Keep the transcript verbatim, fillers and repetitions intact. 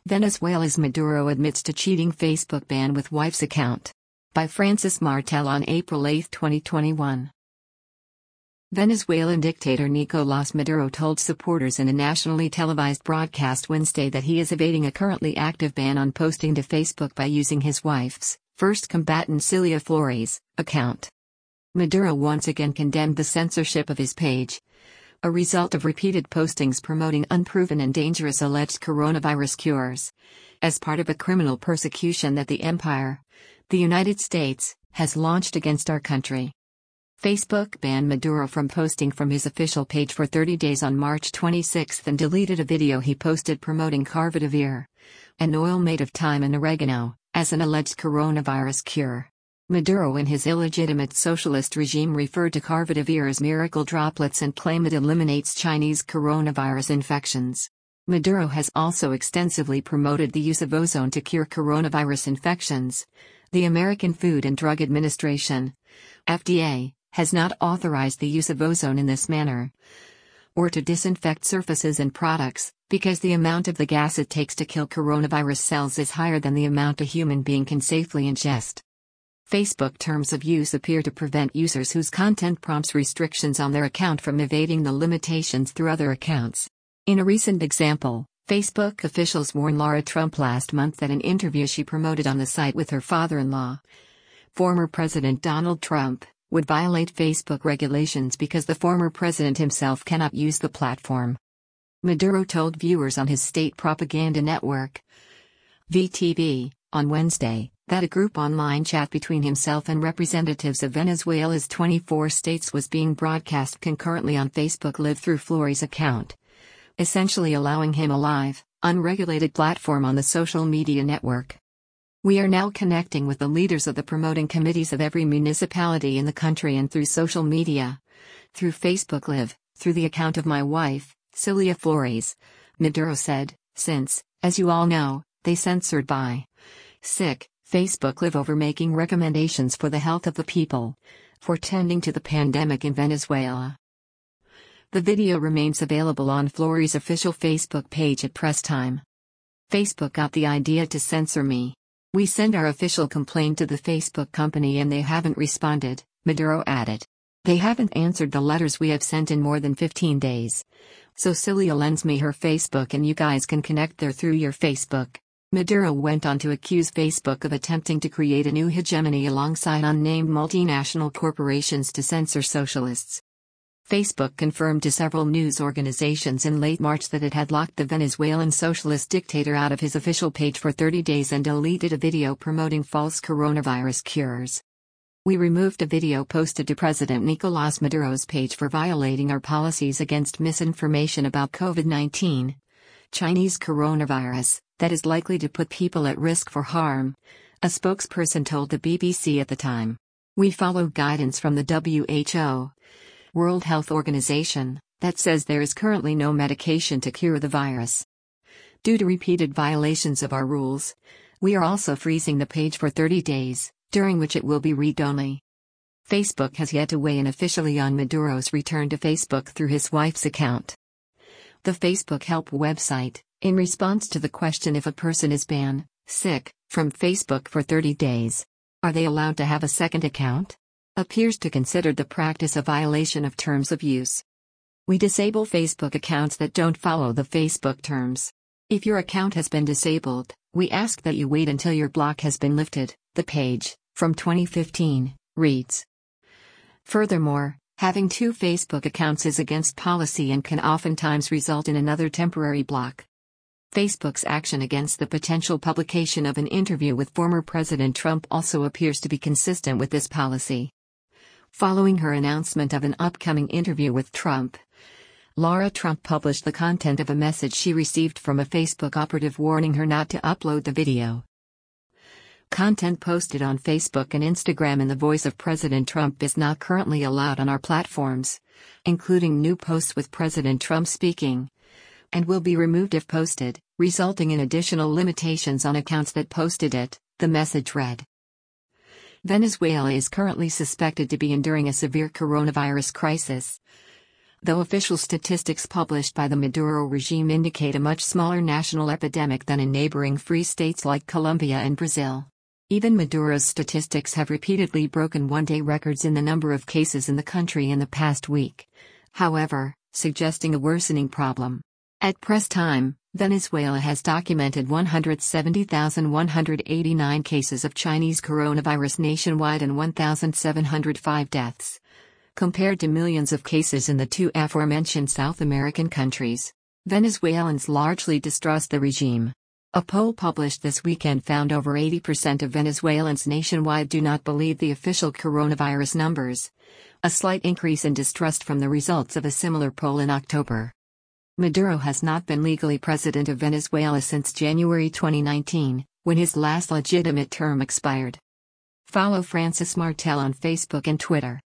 Venezuela's Maduro admits to cheating Facebook ban with wife's account. By Francis Martel on April eighth, twenty twenty-one. Venezuelan dictator Nicolás Maduro told supporters in a nationally televised broadcast Wednesday that he is evading a currently active ban on posting to Facebook by using his wife's, first combatant Cilia Flores, account. Maduro once again condemned the censorship of his page, a result of repeated postings promoting unproven and dangerous alleged coronavirus cures, as part of a criminal persecution that the empire, the United States, has launched against our country. Facebook banned Maduro from posting from his official page for thirty days on March twenty-sixth and deleted a video he posted promoting Carvedivir, an oil made of thyme and oregano, as an alleged coronavirus cure. Maduro in his illegitimate socialist regime referred to Carvedivir as miracle droplets and claimed it eliminates Chinese coronavirus infections. Maduro has also extensively promoted the use of ozone to cure coronavirus infections. The American Food and Drug Administration, F D A, has not authorized the use of ozone in this manner, or to disinfect surfaces and products, because the amount of the gas it takes to kill coronavirus cells is higher than the amount a human being can safely ingest. Facebook terms of use appear to prevent users whose content prompts restrictions on their account from evading the limitations through other accounts. In a recent example, Facebook officials warned Lara Trump last month that an interview she promoted on the site with her father-in-law, former President Donald Trump, would violate Facebook regulations because the former president himself cannot use the platform. Maduro told viewers on his state propaganda network, V T V, on Wednesday, that a group online chat between himself and representatives of Venezuela's twenty-four states was being broadcast concurrently on Facebook Live through Flores' account, essentially allowing him a live, unregulated platform on the social media network. We are now connecting with the leaders of the promoting committees of every municipality in the country and through social media, through Facebook Live, through the account of my wife, Cilia Flores, Maduro said, since, as you all know, they censored by sick Facebook Live over making recommendations for the health of the people, for tending to the pandemic in Venezuela. The video remains available on Flores' official Facebook page at press time. Facebook got the idea to censor me. We sent our official complaint to the Facebook company and they haven't responded, Maduro added. They haven't answered the letters we have sent in more than fifteen days. So Cilia lends me her Facebook and you guys can connect there through your Facebook. Maduro went on to accuse Facebook of attempting to create a new hegemony alongside unnamed multinational corporations to censor socialists. Facebook confirmed to several news organizations in late March that it had locked the Venezuelan socialist dictator out of his official page for thirty days and deleted a video promoting false coronavirus cures. We removed a video posted to President Nicolás Maduro's page for violating our policies against misinformation about COVID nineteen, Chinese coronavirus, that is likely to put people at risk for harm, a spokesperson told the B B C at the time. We follow guidance from the W H O, World Health Organization, that says there is currently no medication to cure the virus. Due to repeated violations of our rules, we are also freezing the page for thirty days, during which it will be read-only. Facebook has yet to weigh in officially on Maduro's return to Facebook through his wife's account. The Facebook Help website, in response to the question if a person is banned, sick, from Facebook for thirty days, are they allowed to have a second account? Appears to consider the practice a violation of terms of use. We disable Facebook accounts that don't follow the Facebook terms. If your account has been disabled, we ask that you wait until your block has been lifted, the page, from twenty fifteen, reads. Furthermore, having two Facebook accounts is against policy and can oftentimes result in another temporary block. Facebook's action against the potential publication of an interview with former President Trump also appears to be consistent with this policy. Following her announcement of an upcoming interview with Trump, Lara Trump published the content of a message she received from a Facebook operative warning her not to upload the video. Content posted on Facebook and Instagram in the voice of President Trump is not currently allowed on our platforms, including new posts with President Trump speaking, and will be removed if posted, resulting in additional limitations on accounts that posted it, the message read. Venezuela is currently suspected to be enduring a severe coronavirus crisis. Though official statistics published by the Maduro regime indicate a much smaller national epidemic than in neighboring free states like Colombia and Brazil. Even Maduro's statistics have repeatedly broken one-day records in the number of cases in the country in the past week. However, suggesting a worsening problem. At press time, Venezuela has documented one hundred seventy thousand one hundred eighty-nine cases of Chinese coronavirus nationwide and one thousand seven hundred five deaths. Compared to millions of cases in the two aforementioned South American countries, Venezuelans largely distrust the regime. A poll published this weekend found over eighty percent of Venezuelans nationwide do not believe the official coronavirus numbers, a slight increase in distrust from the results of a similar poll in October. Maduro has not been legally president of Venezuela since January twenty nineteen, when his last legitimate term expired. Follow Francis Martel on Facebook and Twitter.